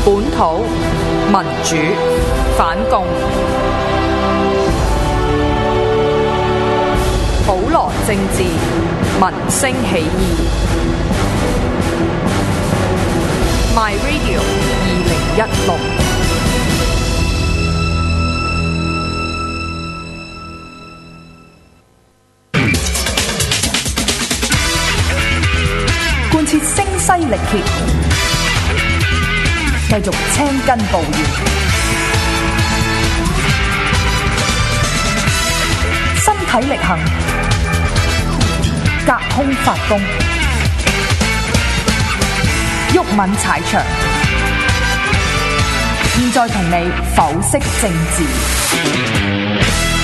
本土民主反共，普羅政治民聲起義。My Radio 2016。貫徹聲嘶力竭，繼續青筋暴現，身體力行，隔空發功，毓民踩場。現在同你剖析政治。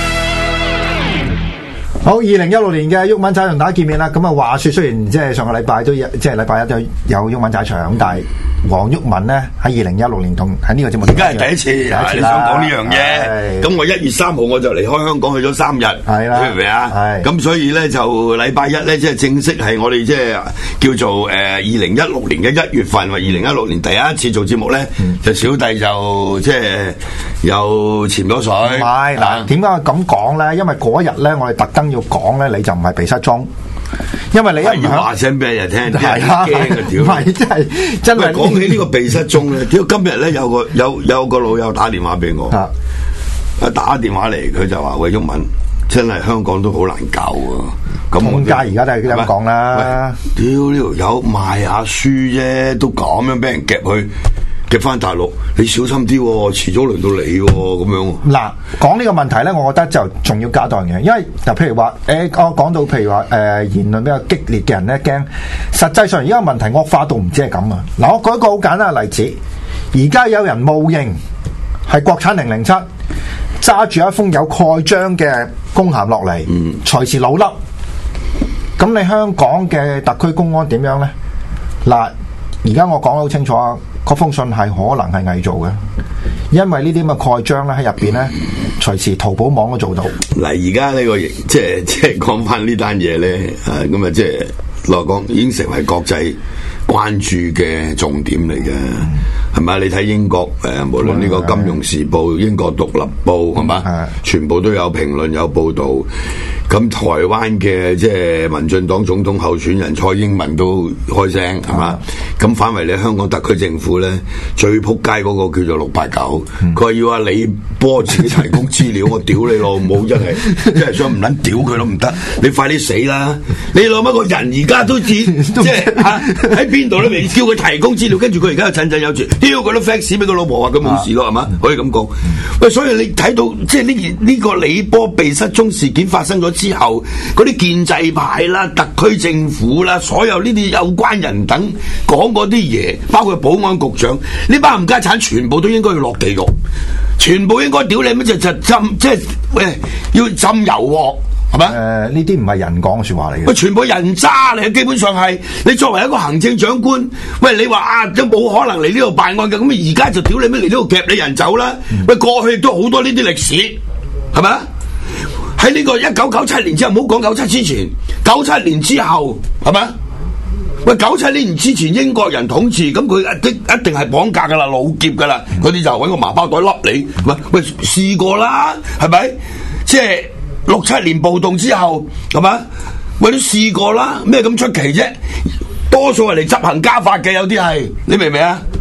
好，2016年嘅毓民踩場同大家見面啦。咁啊，話說雖然即係上個禮拜都有，即係禮拜一都有毓民踩場，但係黃毓民咧喺2016年同喺呢個節目， 而家係第一次，你想講呢樣嘢？咁我1月3號我就離開香港去咗3日，係啦，明唔明啊？咁所以咧就禮拜一咧即係正式係我哋即係叫做2016年嘅1月份或2016年第一次做節目咧，就小弟就即係又潛咗水。 唔係嗱，點解我咁講咧？因為嗰日咧，我哋特登要講咧，你就唔係鼻塞中。因為你一要話聲俾人聽， 係驚嘅屌！ 唔係真係講起呢個鼻塞中咧，屌今日咧有個老友打電話俾我，打電話嚟佢就話：喂，毓民真係香港都好難搞啊！咁通街而家都係咁講啦。 屌呢條友賣下書啫，都咁樣俾人夾翻大陸，你小心啲喎，遲早輪到你喎，咁樣。 嗱，講呢個問題咧，我覺得就仲要加多樣嘢，因為就譬如話，我講到譬如話，言論比較激烈嘅人咧驚，實際上而家問題惡化到唔止係咁啊！嗱，我舉一個好簡單嘅例子，而家有人冒認係國產007，揸住一封有蓋章嘅公函落嚟，隨時老笠。咁你香港嘅特區公安點樣咧？嗱，而家我講得好清楚啊！嗰封信係可能係偽造嘅，因為呢啲咁嘅蓋章咧喺入邊咧，隨時淘寶網都做到。 嗱，而家呢個即係講翻呢單嘢咧，咁啊即係來講已經成為國際關注嘅重點嚟嘅，係咪？你睇英國無論呢個《金融時報》、英國《獨立報》係嘛，全部都有評論有報導。咁台灣嘅即係民進黨總統候選人蔡英文都開聲係嘛？咁反為你香港特區政府咧最撲街嗰個叫做689，佢話要阿李波自己提供資料，我屌你老母真係想唔撚屌佢都唔得，你快啲死啦！你諗一個人而家都即係喺邊度都未叫佢提供資料，跟住佢而家又振振有詞，屌佢都 fax 俾個老婆話佢冇事咯係嘛？可以咁講。喂，所以你睇到即係呢個李波被失蹤事件發生咗之後，嗰啲建制派啦、特區政府啦，所有呢啲有關人等講嗰啲嘢，包括保安局長，呢班冚家產全部都應該要落地獄，全部應該屌你乜就浸，即係喂要浸油鑊，係咪？ 呢啲唔係人講嘅説話嚟嘅。 喂，全部人渣嚟，基本上係你作為一個行政長官，喂你話啊都冇可能嚟呢度辦案嘅，咁而家就屌你乜嚟呢度夾你人走啦？喂，過去都好多呢啲歷史，係咪啊？喺呢個1997年之後，唔好講97之前，97年之後係咪？喂，97年之前英國人統治，咁佢一定係綁架噶啦，老劫噶啦，嗰啲就揾個麻包袋笠你，喂試過啦，係咪？即係67年暴動之後，係咪？喂，都試過啦，咩咁出奇啫？多數係嚟執行家法嘅，有啲係，你明唔明啊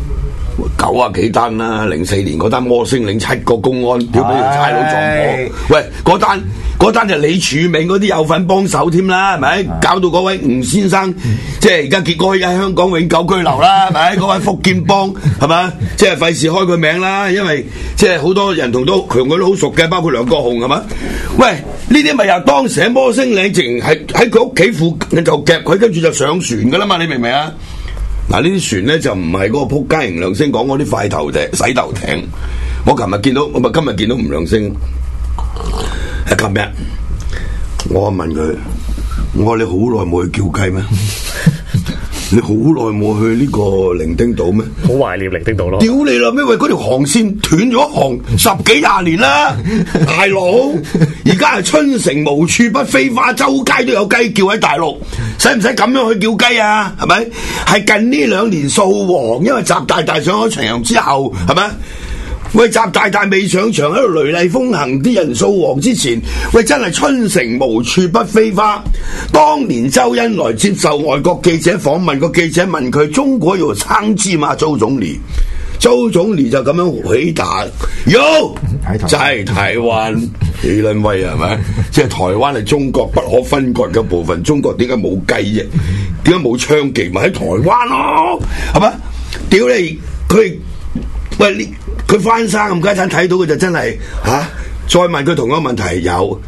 ？90幾單啦，04年嗰單摩星嶺7個公安屌俾條差佬撞破，喂嗰單就李柱銘嗰啲有份幫手添啦，係咪？搞到嗰位吳先生，即係而家結果喺香港永久居留啦，係咪？嗰位福建幫係咪？即係費事開佢名啦，因為即係好多人同佢都好熟嘅，包括梁國雄係嘛？喂，呢啲咪又當時喺摩星嶺直情係喺佢屋企附近就夾佢，跟住就上船噶啦嘛，你明唔明啊？嗱，呢啲船咧就唔係嗰個撲街吳亮星講嗰啲快頭艇、洗頭艇。我今日見到吳亮星，琴日我問佢，我話你好耐冇去叫雞咩？ 你好耐冇去呢個伶仃島咩？ 好懷念伶仃島咯。 屌你啦咩？喂，嗰條航線斷咗航10幾20年啦，大佬！而家係春城無處不飛花，周街都有雞叫喺大陸，使唔使咁樣去叫雞啊？係咪？係近呢2年掃黃，因為習大大上咗場之後，係咪？喂，習大大未上場喺度雷厲風行，啲人掃黃之前，喂真係春城無處不飛花。當年周恩來接受外國記者訪問，個記者問佢：中國有槍支嗎？周總理，周總理就咁樣回答：有，在台灣。幾撚威係咪？即係台灣係中國不可分割嘅部分。中國點解冇雞啫？點解冇槍技？咪喺台灣咯，係咪？屌你佢！喂，佢翻生咁家產睇到佢就真係再問佢同一個問題，有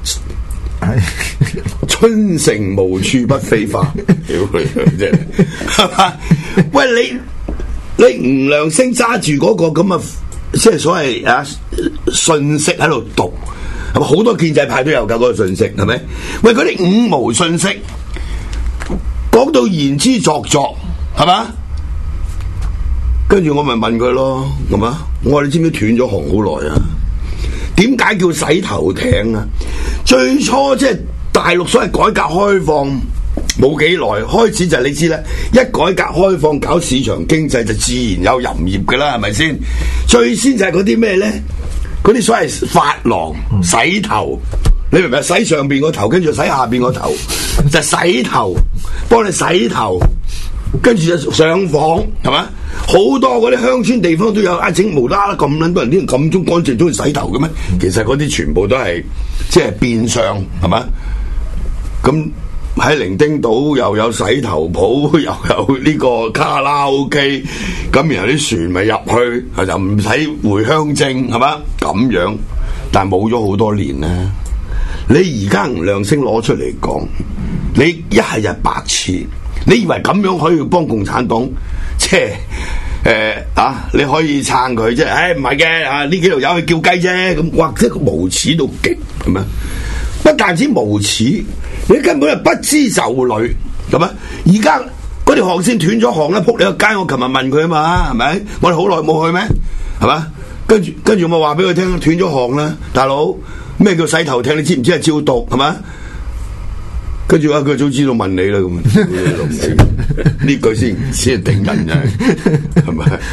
春城無處不飛花，屌你真係嘛？喂，你吳亮星揸住嗰個咁嘅即係所謂信息喺度讀，係咪好多建制派都有㗎嗰個信息係咪？喂，嗰啲5毛信息講到言之鑿鑿係嘛？跟住我咪問佢咯，係嘛？我話你知唔知斷咗航好耐啊？點解叫洗頭艇啊？最初即係大陸所謂改革開放冇幾耐，開始就係你知啦，一改革開放搞市場經濟就自然有淫業㗎啦，係咪先？最先就係嗰啲咩咧？嗰啲所謂髮廊洗頭，你明唔明？洗上邊個頭，跟住洗下邊個頭，就洗頭，幫你洗頭。跟住就上房，係嘛？好多嗰啲鄉村地方都有整無啦啦咁撚多人，啲人咁中乾淨中意洗頭嘅咩？其實嗰啲全部都係即係變相，係嘛？咁喺伶仃島又有洗頭鋪，又有呢個卡拉 OK， 咁然後啲船咪入去，就唔使回鄉證，係嘛？咁樣，但係冇咗好多年啦。你而家吳亮星攞出嚟講，你一係就白痴。你以為咁樣可以幫共產黨，即係你可以撐佢啫？唔係嘅，呢幾條友去叫雞啫，咁或者無恥到極，係咪？不但止無恥，你根本係不知就裏，係咪？而家嗰條航線斷咗航啦，撲你個街！我琴日問佢啊嘛，係咪？我哋好耐冇去咩？係嘛？跟住我話俾佢聽，斷咗航啦，大佬咩叫洗頭艇？你知唔知係照讀係嘛？跟住佢早知道問你啦，咁呢句先係頂人嘅，係咪？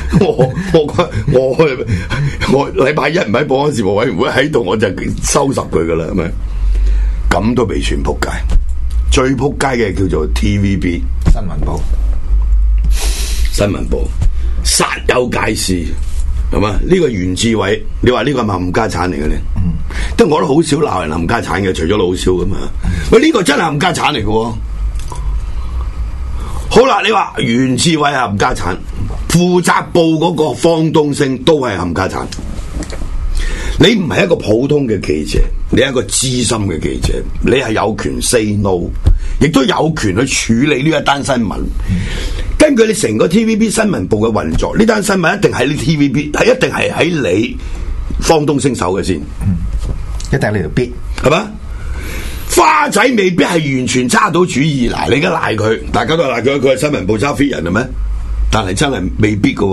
我禮拜一唔喺保安事務委員會喺度，我就收拾佢噶啦，係咪？咁都未算仆街，最仆街嘅叫做 TVB 新聞部煞有介事，係嘛？呢個袁志偉，你話呢個係咪冚家產嚟嘅咧？即係我都好少鬧人冚家產嘅，除咗老少噶嘛。喂，呢個真係冚家產嚟嘅。好啦，你話袁志偉係冚家產，負責報嗰個方東升都係冚家產。你唔係一個普通嘅記者，你係一個資深嘅記者，你係有權 say no， 亦都有權去處理呢一單新聞。根據你成個 TVB 新聞部嘅運作，呢單新聞一定喺你 TVB， 係一定係喺你方東升手嘅先， 一定係你條必係嘛？花仔未必係完全揸到主意，嗱，你而家賴佢，大家都係賴佢，佢係新聞部揸 fit 人係咩？但係真係未必噶。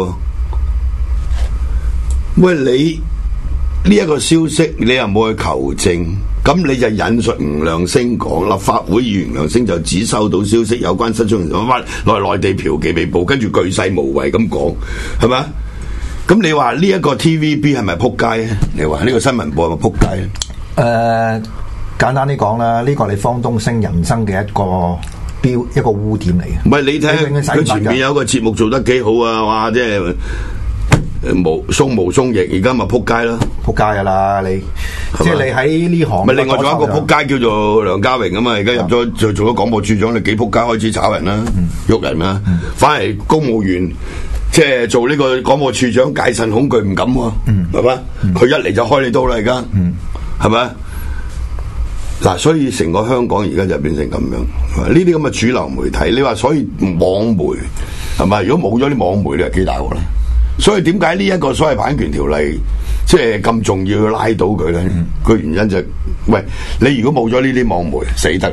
喂，你呢一個消息你又冇去求證，咁你就引述吳亮星講，立法會議員梁星就只收到消息有關失蹤人士來內地嫖妓被捕，跟住巨細無遺咁講，係咪？咁你話呢一個 TVB 係咪撲街咧？你話呢個新聞部係咪撲街咧？ 簡單啲講啦，呢個係方東升人生嘅一個污點嚟嘅。 唔係你睇佢前面有一個節目做得幾好啊！哇，即係鬆毛鬆翼，而家咪撲街咯， 撲街噶啦你，即係你喺呢行。 咪另外仲有一個撲街叫做梁家榮啊嘛，而家入咗就做咗廣播處長，你幾撲街開始炒人啦，喐人啦，反而公務員即係做呢個廣播處長，戒慎恐懼唔敢喎，係嘛？佢一嚟就開你刀啦，而家係咪？嗱，所以成個香港而家就變成咁樣，呢啲咁嘅主流媒體，你話所以網媒係咪？如果冇咗啲網媒，你係幾大鑊咧？所以點解呢一個所謂版權條例即係咁重要要拉到佢咧？個原因就係，喂，你如果冇咗呢啲網媒，死得啦！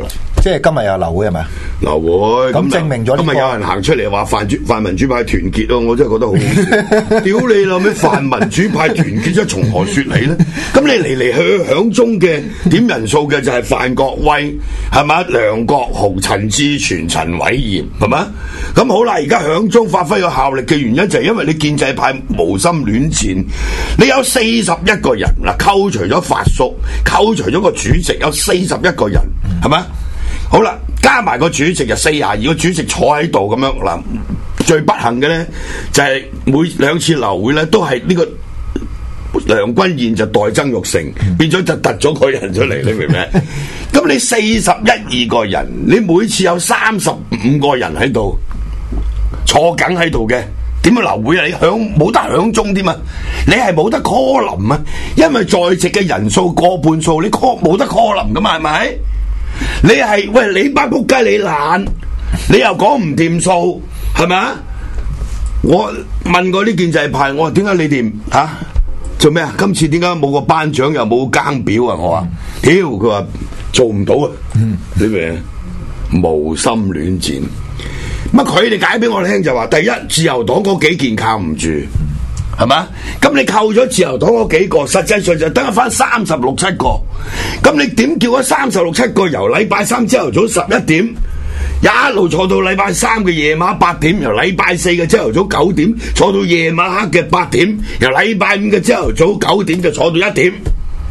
即係今日有流會係咪？ 流會咁證明咗呢個今日有人行出嚟話泛民主派團結咯，我真係覺得好好笑。屌你老味，泛民主派團結咗從何說嚟咧？咁你嚟嚟去去響中嘅點人數嘅就係范國威係嘛、梁國雄、陳志全、陳偉業係嘛？咁好啦，而家響中發揮個效力嘅原因就係因為你建制派無心戀戰，你有41個人嗱，扣除咗發叔，扣除咗個主席，有41個人係嘛？好啦，加埋個主席就42，個主席坐喺度咁樣嗱。最不幸嘅咧就係每兩次流會咧都係呢個梁君彥就代曾鈺成，變咗就突咗個人出嚟，你明唔明？咁你41-2個人，你每次有35個人喺度坐緊喺度嘅，點樣流會啊？你冇得響鐘添啊！你係冇得 call 林啊，因為在席嘅人數過半數，你 call 冇得 call 林噶嘛，係咪？你係喂你班仆街你懶，你又講唔掂數，係咪啊？我問過啲建制派，我話點解你哋做咩啊？今次點解冇個頒獎又冇更表啊？我話屌，佢話做唔到啊！你明？無心戀戰。乜佢哋解俾我聽就話，第一自由黨嗰幾件靠唔住，係嘛？咁你扣咗自由黨嗰幾個，實際上就得翻36-7個。咁你點叫咗36-7個由禮拜三朝頭早11點一路坐到禮拜三嘅夜晚8點，由禮拜四嘅朝頭早9點坐到夜晚黑嘅8點，由禮拜五嘅朝頭早9點就坐到1點，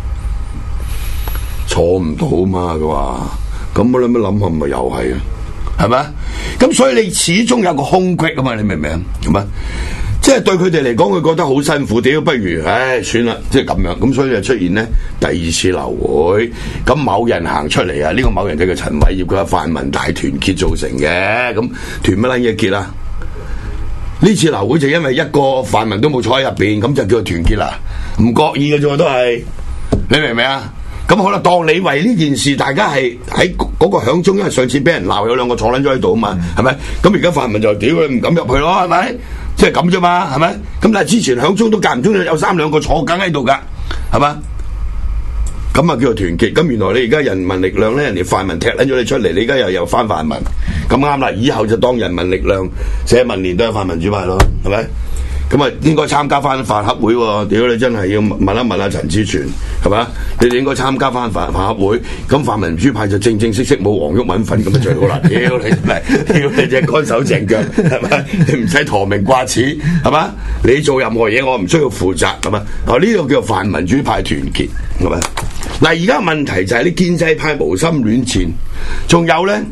坐唔到嘛？佢話咁我諗下咪又係啊？係咪？咁所以你始終有個空隙啊嘛，你明唔明啊？係咪？即係對佢哋嚟講，佢覺得好辛苦，屌不如算啦，即係咁樣。咁所以就出現呢第二次流會。咁某人行出嚟啊，呢個某人就叫陳偉業，佢話泛民大團結造成嘅。咁團乜撚嘢結啊？呢次流會就因為一個泛民都冇坐喺入邊，咁就叫做團結啦。唔覺意嘅啫，都係你明唔明啊？咁可能當你為呢件事，大家係喺嗰個響中，因為上次俾人鬧有兩個坐撚咗喺度啊嘛，係咪？咁而家泛民就屌佢唔敢入去咯，係咪？即係咁啫嘛，係咪？咁但係之前響中都間唔中有3-2個坐緊喺度噶，係嘛？咁啊叫做團結。咁原來你而家人民力量咧，人哋泛民踢撚咗你出嚟，你而家又有翻泛民，咁啱啦。以後就當人民力量社民連都係泛民主派咯，係咪？咁啊，應該參加翻飯盒會喎！屌你真係要問一問阿陳志全，係嘛？你哋應該參加翻飯盒會，咁泛民主派就正正式式冇黃毓民份，咁啊最好啦！屌你真係，屌你隻乾手淨腳，係咪？你唔使陀名掛齒，係嘛？你做任何嘢，我唔需要負責，係嘛？呢個叫做泛民主派團結，係咪？嗱，而家問題就係你建制派無心戀戰，仲有咧，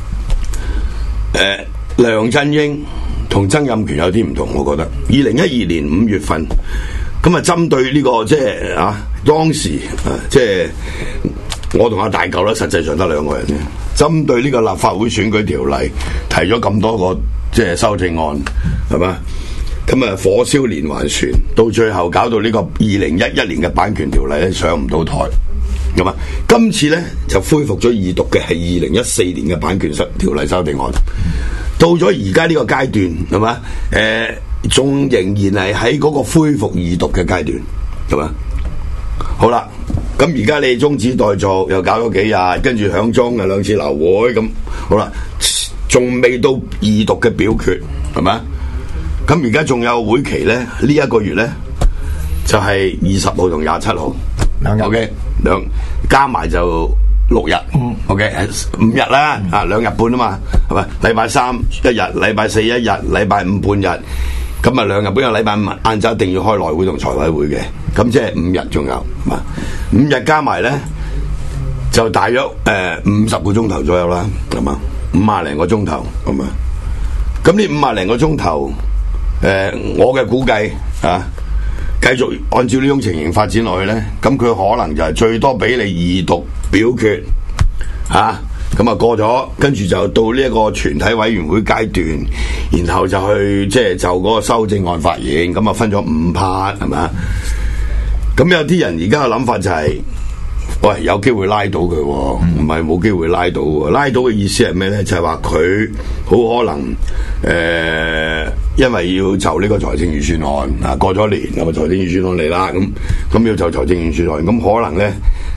梁振英同曾蔭權有啲唔同，我覺得。2012年5月份，咁啊針對呢個即係當時即係我同阿大舊咧，實際上得2個人嘅。針對呢個立法會選舉條例，提咗咁多個即係修正案，係嘛？咁啊火燒連環船，到最後搞到呢個2011年嘅版權條例咧上唔到台，咁啊今次咧就恢復咗二讀嘅係2014年嘅版權條例修正案。到咗而家呢個階段，係嘛？仲仍然係喺嗰個恢復二讀嘅階段，係嘛？好啦，咁而家你中止待續，又搞咗幾日，跟住響中嘅2次流會，咁好啦，仲未到二讀嘅表決，係嘛？咁而家仲有會期咧，呢1個月咧就係20號同27號 2日 ，OK， 加埋就6日，OK， 5日啦，2日半啊嘛，係咪？禮拜31日，禮拜4 1日，禮拜5半日，咁啊2日半，禮拜5晏晝一定要開內會同財委會嘅，咁即係5日仲有，係嘛？5日加埋咧就大約50個鐘頭左右啦，係嘛？50零個鐘頭，係嘛？咁呢50零個鐘頭，我嘅估計繼續按照呢種情形發展落去咧，咁佢可能就係最多俾你二讀表決，咁啊過咗，跟住就到呢一個全體委員會階段，然後就去即係就嗰個修正案發言，咁啊分咗5 part 係咪？咁有啲人而家嘅諗法就係，喂，有機會拉到佢，唔係冇機會拉到喎。拉到嘅意思係咩咧？就係話佢好可能因為要就呢個財政預算案過咗年，咁啊財政預算案嚟啦，咁要就財政預算案，咁可能咧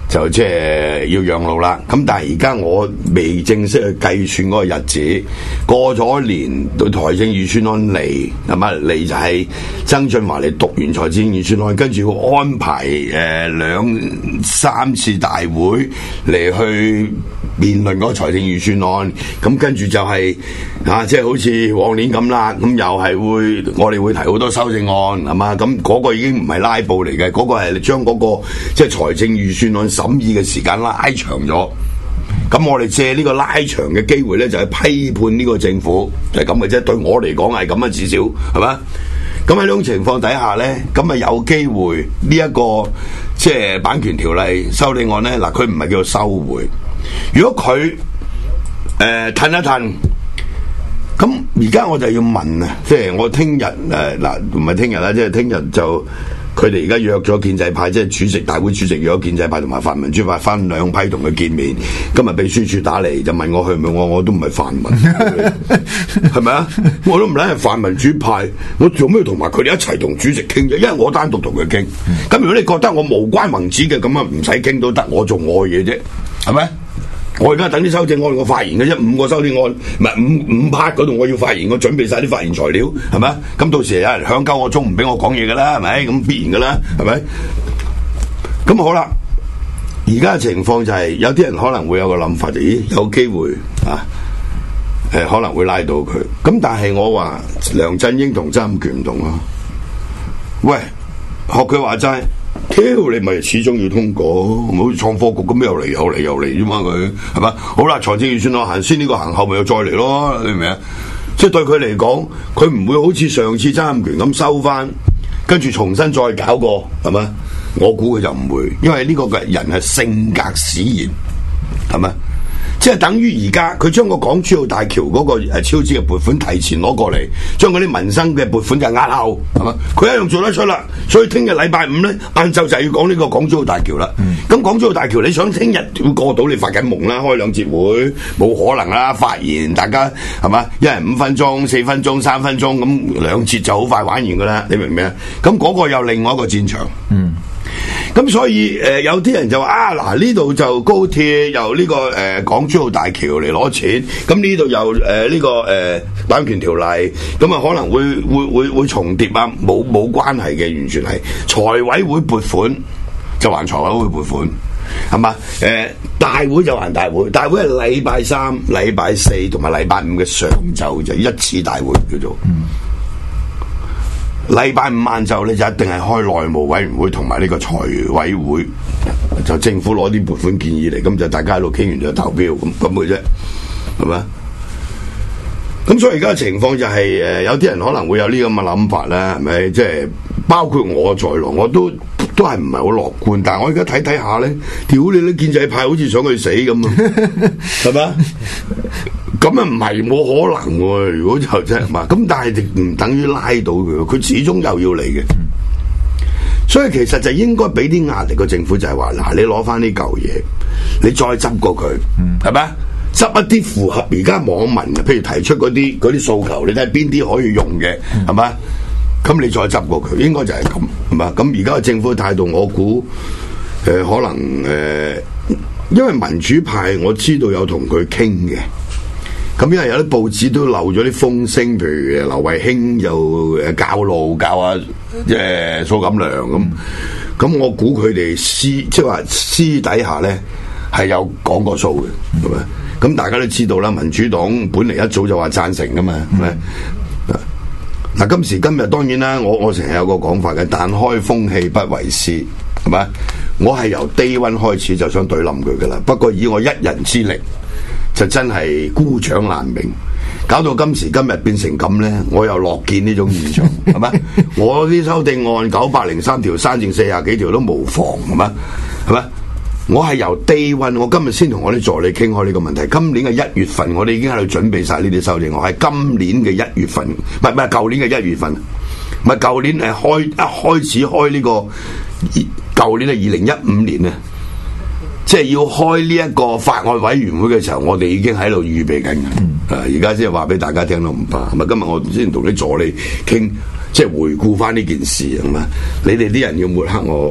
就即係要讓路啦。咁但係而家我未正式去計算嗰個日子，過咗年到財政預算案嚟，係嘛嚟就係曾俊華嚟讀完財政預算案，跟住會安排2-3次大會嚟去辯論嗰個財政預算案。咁跟住就係即係好似往年咁啦，咁又係我哋會提好多修正案，係嘛？咁嗰個已經唔係拉布嚟嘅，嗰個係將嗰個即係財政預算案審議嘅時間拉長咗。咁我哋借呢個拉長嘅機會咧，就係批判呢個政府，就係咁嘅啫。對我嚟講係咁啊，至少係嘛？咁喺呢種情況底下咧，咁啊有機會呢一個即係版權條例修訂案咧，嗱佢唔係叫做收回。如果佢褪一褪，咁而家我就要問啊，即係我聽日嗱唔係聽日啦，即係聽日就佢哋而家約咗建制派，即係主席大會主席約咗建制派同埋泛民主派分兩批同佢見面。今日秘書處打嚟就問我去唔去，我都唔係泛民，係咪啊？我都唔係泛民主派，我做咩同埋佢哋一齊同主席傾啫？因為我單獨同佢傾。咁如果你覺得我無關宏旨嘅，咁啊唔使傾都得，我做我嘅嘢啫，係咪？我而家等啲修正案，我發言嘅啫，5個修正案，唔係五 part 嗰度我要發言，我準備晒啲發言材料，係咪？咁到時有人響鳩我鐘唔俾我講嘢噶啦，係咪？咁必然噶啦，係咪？咁好啦，而家嘅情況就係、是、有啲人可能會有個諗法，就咦有機會啊，可能會拉到佢。咁但係我話梁振英同曾蔭權唔同啊，喂，學佢話齋。挑你咪始終要通過，唔好似創科局咁又嚟啫嘛，佢係嘛？好啦，財政預算案行先，呢個行後咪又再嚟咯，你明唔明啊？即係對佢嚟講，佢唔會好似上次曾蔭權咁收翻，跟住重新再搞過，係嘛？我估佢就唔會，因為呢個人係性格使然，係咪？即係等於而家佢將個港珠澳大橋嗰個超支嘅撥款提前攞過嚟，將嗰啲民生嘅撥款就壓後，係嘛？佢一樣做得出啦。所以聽日禮拜5咧，晏晝就係要講呢個港珠澳大橋啦。咁港珠澳大橋你想聽日會過到，你發緊夢啦，開2節會冇可能啦。發言大家係嘛，一人5分鐘、4分鐘、3分鐘，咁2節就好快玩完噶啦。你明唔明啊？咁嗰個有另外一個戰場。咁所以有啲人就話嗱呢度就高鐵由呢個港珠澳大橋嚟攞錢，咁呢度又呢個版權條例，咁啊可能會重疊啊，冇關係嘅，完全係財委會撥款就還財委會撥款，係嘛？大會就還大會，大會係禮拜3、禮拜4同埋禮拜5嘅上晝就一次大會叫做。禮拜5晏晝咧就一定係開內務委員會同埋呢個財委會，就政府攞啲撥款建議嚟，咁就大家喺度傾完就投票咁嘅啫，係咪？咁所以而家嘅情況就係有啲人可能會有呢咁嘅諗法啦，係咪？即係包括我在內，我都係唔係好樂觀。但係我而家睇下咧，屌你啲建制派好似想佢死咁啊，係咪？咁啊唔係冇可能喎，如果就真係嘛，咁但係唔等於拉到佢，佢始終又要嚟嘅。所以其實就應該俾啲壓力個政府，就係話嗱，你攞翻呢嚿嘢，你再執過佢，係咪？執一啲符合而家網民嘅，譬如提出嗰啲訴求，你睇下邊啲可以用嘅，係咪？咁你再執過佢，應該就係咁，係嘛？咁而家嘅政府嘅態度，我估可能因為民主派我知道有同佢傾嘅。咁因為有啲報紙都漏咗啲風聲，譬如劉慧卿又教路教啊，蘇錦樑咁我估佢哋即係話私底下咧係有講過數嘅，係咪？咁大家都知道啦，民主黨本嚟一早就話贊成噶嘛，係咪？嗱，今時今日當然啦，我成日有個講法嘅，但開風氣不為師，係咪？我係由day one開始就想對冧佢噶啦，不過以我一人之力。就真係孤掌難鳴，搞到今時今日變成咁咧，我又樂見呢種現象，係咪？我啲修訂案903條刪剩40幾條都無妨，係咪？係咪？我係由 day one， 我今日先同我啲助理傾開呢個問題。今年嘅1月份，我哋已經喺度準備晒呢啲修訂案，係今年嘅1月份，唔係舊年嘅1月份，唔係舊年係一開始開呢個，舊年係2015年啊。即係要開呢一個法案委員會嘅時候，我哋已經喺度預備緊嘅。而家先係話俾大家聽都唔怕。係咪？今日我先同啲助理傾，即係回顧翻呢件事，係嘛？你哋啲人要抹黑我，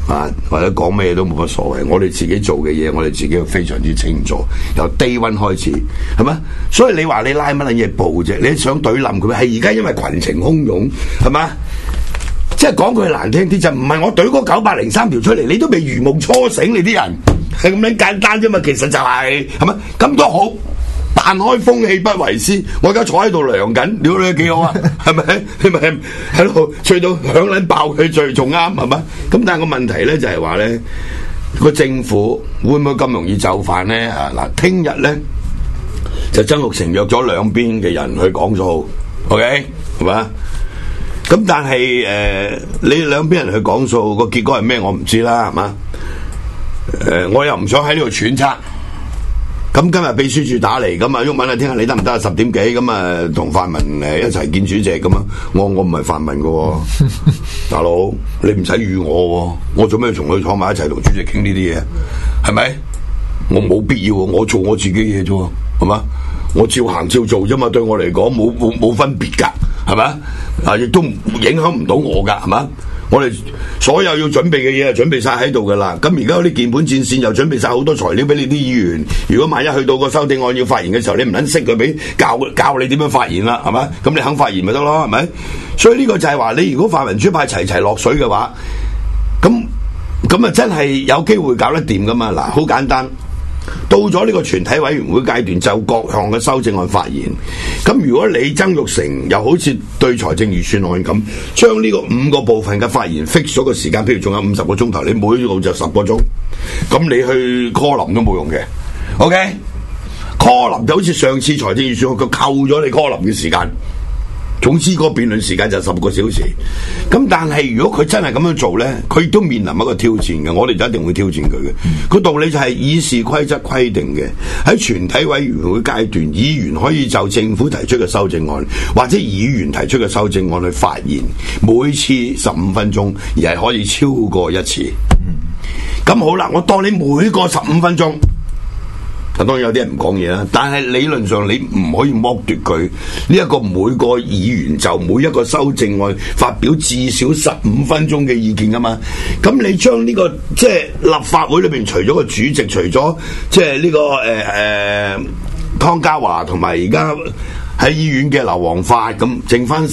啊，或者講咩都冇乜所謂，我哋自己做嘅嘢，我哋自己非常之清楚，由 day one 開始，係咪？所以你話你拉乜撚嘢布啫？你想懟冧佢，係而家因為群情洶湧，係嘛？即係講句難聽啲就唔係我懟嗰903條出嚟，你都未如夢初醒，你啲人係咁樣簡單啫嘛。其實就係咪？咁都好。但開風氣不為師，我而家坐喺度涼緊，屌你幾好啊？係咪？你咪喺度吹到響撚爆佢最仲啱係咪？咁但係個問題咧就係話咧，個政府會唔會咁容易就範咧？啊嗱，聽日咧就曾鈺成約咗兩邊嘅人去講數 ，OK 係嘛？咁但係你兩邊人去講數個結果係咩？我唔知啦，係嘛？我又唔想喺呢度揣測。咁今日秘書處打嚟，咁啊毓民啊，聽下你得唔得啊？10點幾咁啊，同泛民一齊見主席咁啊。我唔係泛民嘅，大佬你唔使預我，我做咩同佢坐埋一齊同主席傾呢啲嘢？係咪？我冇必要，我做我自己嘢啫，係嘛？我照行照做啫嘛，對我嚟講冇分別噶，係咪？啊，亦都影響唔到我噶，係嘛？我哋所有要準備嘅嘢就準備晒喺度噶啦，咁而家嗰啲鍵盤戰線又準備晒好多材料俾你啲議員。如果萬一去到個修訂案要發言嘅時候，你唔撚識佢俾教你點樣發言啦，係咪？咁你肯發言咪得咯，係咪？所以呢個就係話你如果泛民主派齊落水嘅話，咁啊真係有機會搞得掂噶嘛？嗱，好簡單。到咗呢個全體委員會階段，就各項嘅修正案發言。咁如果你曾鈺成又好似對財政預算案咁，將呢個5個部分嘅發言 fix 咗個時間，譬如仲有50個鐘頭，你每個就10個鐘，咁你去 call 林都冇用嘅。OK，call 林就好似上次財政預算案佢扣咗你 call 林嘅時間。總之個辯論時間就10個小時，咁但係如果佢真係咁樣做呢，佢亦都面臨一個挑戰嘅，我哋就一定會挑戰佢嘅。個道理就係議事規則規定嘅，喺全體委員會階段，議員可以就政府提出嘅修正案或者議員提出嘅修正案去發言，每次15分鐘，而係可以超過一次。咁好啦，我當你每個15分鐘。當然有啲人唔講嘢啦，但係理論上你唔可以剝奪佢呢一個每個議員就每一個修正案發表至少15分鐘嘅意見噶嘛。咁你將呢個即係立法會裏邊除咗個主席，除咗即係呢個湯家驊同埋而家喺醫院嘅劉皇發，咁剩翻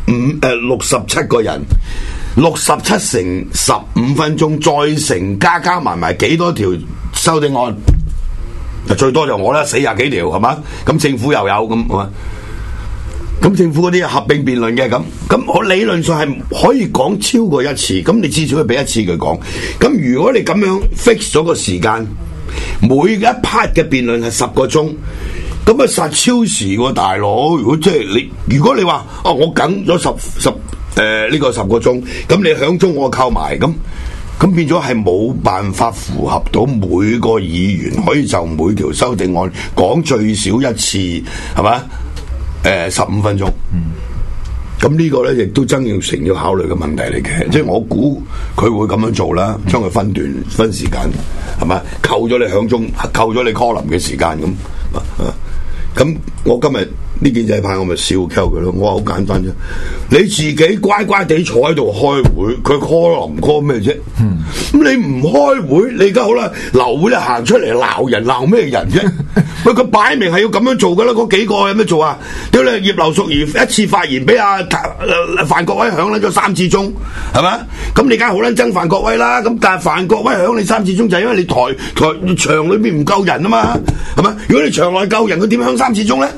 67個人，67乘15分鐘，再乘加埋幾多條修正案。最多就我啦，40幾條係嘛？咁政府又有咁係嘛？咁政府嗰啲合併辯論嘅咁我理論上係可以講超過一次，咁你至少要俾一次佢講。咁如果你咁樣 fix 咗個時間，每一 part 嘅辯論係10個鐘，咁啊實超時喎，大佬！如果即係如果你話我梗咗呢個10個鐘，咁你響鐘我扣埋咁變咗係冇辦法符合到每個議員可以就每條修訂案講最少一次，係嘛？15分鐘。咁呢個咧亦都曾鈺成要考慮嘅問題嚟嘅，即係我估佢會咁樣做啦，將佢分時間，係嘛？扣咗你響鐘，扣咗你 call 林嘅時間咁。咁我今日呢建制派我咪笑鳩佢咯，我話好簡單啫，你自己乖乖地坐喺度開會，佢 call 唔 call 咩啫？咁你唔開會，你而家好啦，流會咧行出嚟鬧人，鬧咩人啫？喂，佢擺明係要咁樣做噶啦，嗰幾個有咩做啊？屌你葉劉淑儀一次發言俾范國威響咗3次鐘，係嘛？咁你梗係好撚憎范國威啦，咁但係范國威響你3次鐘就係因為你台場裏邊唔夠人啊嘛，係嘛？如果你場內夠人，佢點響3次鐘咧？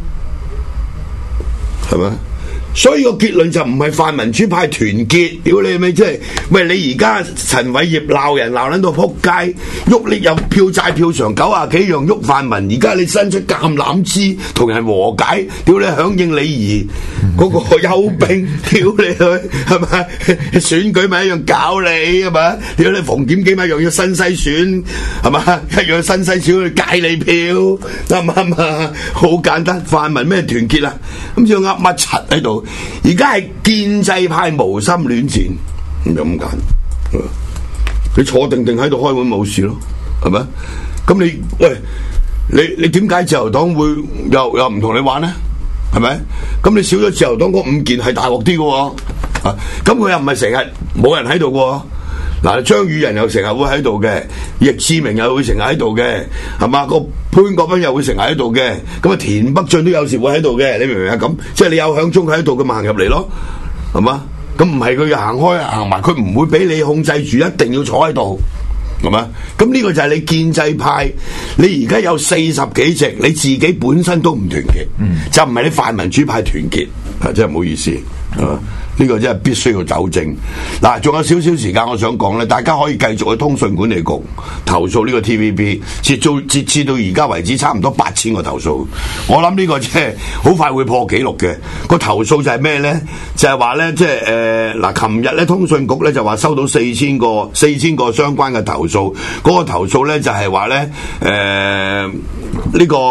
係咪？所以個結論就唔係泛民主派團結，屌你咪即係，喂你而家陳偉業鬧人鬧撚到撲街，喐你又票債票償90幾樣喐泛民，而家你伸出橄欖枝同人和解，屌你響應李儀嗰個休兵，屌你去係咪？選舉咪一樣搞你係咪？屌你馮檢基咪一樣要新西選係嘛？一樣新西選去戒你票啱唔啱啊？好簡單，泛民咩團結啊？咁仲噏乜柒喺度？而家係建制派無心戀戰，咁就咁簡。你坐定定喺度開會冇事咯，係咪？咁你點解自由黨會又唔同你玩咧？係咪？咁你少咗自由黨嗰5件係大鑊啲嘅喎，咁佢又唔係成日冇人喺度嘅喎。 嗱，張宇人又成日會喺度嘅，易志明又會成日喺度嘅，係嘛？個潘國斌又會成日喺度嘅，咁啊田北俊都有時會喺度嘅，你明唔明啊？咁即係你有響鐘佢喺度，佢咪行入嚟咯，係嘛？咁唔係佢要行開行埋，佢唔會俾你控制住，一定要坐喺度，係嘛？咁呢個就係你建制派，你而家有40幾席，你自己本身都唔團結，就唔係你泛民主派團結，真係唔好意思，呢個真係必須要糾正。嗱，仲有少少時間，我想講咧，大家可以繼續去通訊管理局投訴呢個 TVB， 截至到而家為止，差唔多8000個投訴。我諗呢個即係好快會破紀錄嘅。個投訴就係咩咧？就係話咧，即係嗱，琴日咧通訊局咧就話收到4000個相關嘅投訴。嗰個投訴咧就係話咧，呢個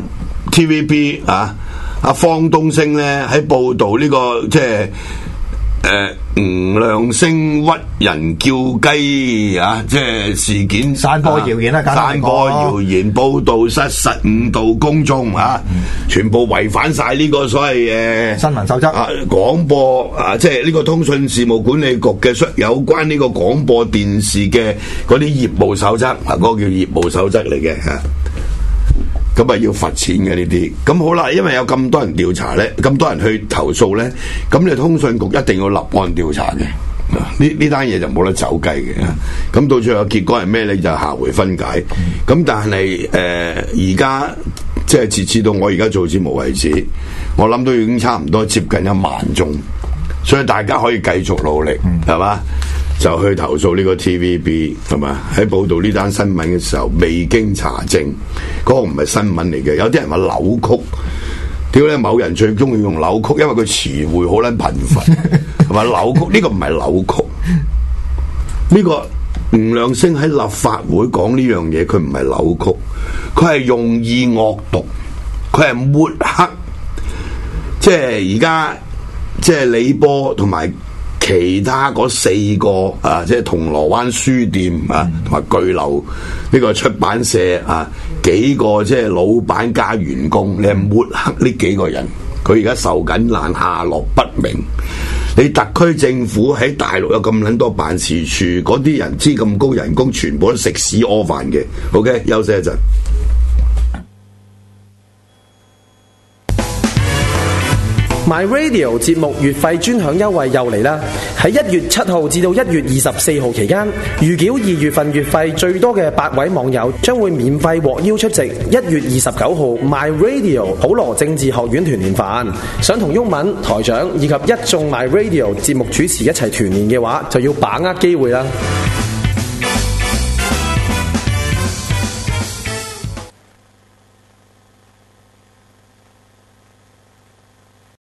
TVB 啊。阿方東升咧喺報道呢個即係吳亮星屈人叫雞啊，即係事件散播謠言啦， 散播謠言、報道失實、誤導公眾啊，全部違反晒呢個所謂新聞守則啊，廣播啊，即係呢個通訊事務管理局嘅有關呢個廣播電視嘅嗰啲業務守則啊，嗰個叫業務守則嚟嘅嚇。咁啊要罰錢嘅呢啲，咁好啦，因為有咁多人調查咧，咁多人去投訴咧，咁你通訊局一定要立案調查嘅，呢單嘢就冇得走雞嘅，咁到最後結果係咩咧？就下回分解。咁但係而家即係截至到我而家做節目為止，我諗都已經差唔多接近1萬宗，所以大家可以繼續努力，係嘛？就去投訴呢個 TVB 係嘛？喺報導呢單新聞嘅時候，未經查證，嗰個唔係新聞嚟嘅。有啲人話扭曲，屌咧！某人最中意用扭曲，因為佢詞彙好撚頻繁，係嘛？扭曲呢個唔係扭曲，呢個吳亮星喺立法會講呢樣嘢，佢唔係扭曲，佢係用意惡毒，佢係抹黑，即係而家即係李波同埋。其他嗰4個啊，即係銅鑼灣書店啊，同埋巨流呢個出版社啊，幾個即係老闆加員工，你係抹黑呢幾個人，佢而家受緊難，下落不明。你特區政府喺大陸有咁撚多辦事處，嗰啲人知咁高人工，全部都食屎屙飯嘅。OK， 休息一陣。 My Radio 節目月費專享優惠又嚟啦！喺1月7號至到1月24號期間，預繳2月份月費最多嘅8位網友將會免費獲邀出席1月29號 My Radio 普羅政治學院團年飯。想同毓民台長以及一眾 My Radio 節目主持一齊團年嘅話，就要把握機會啦！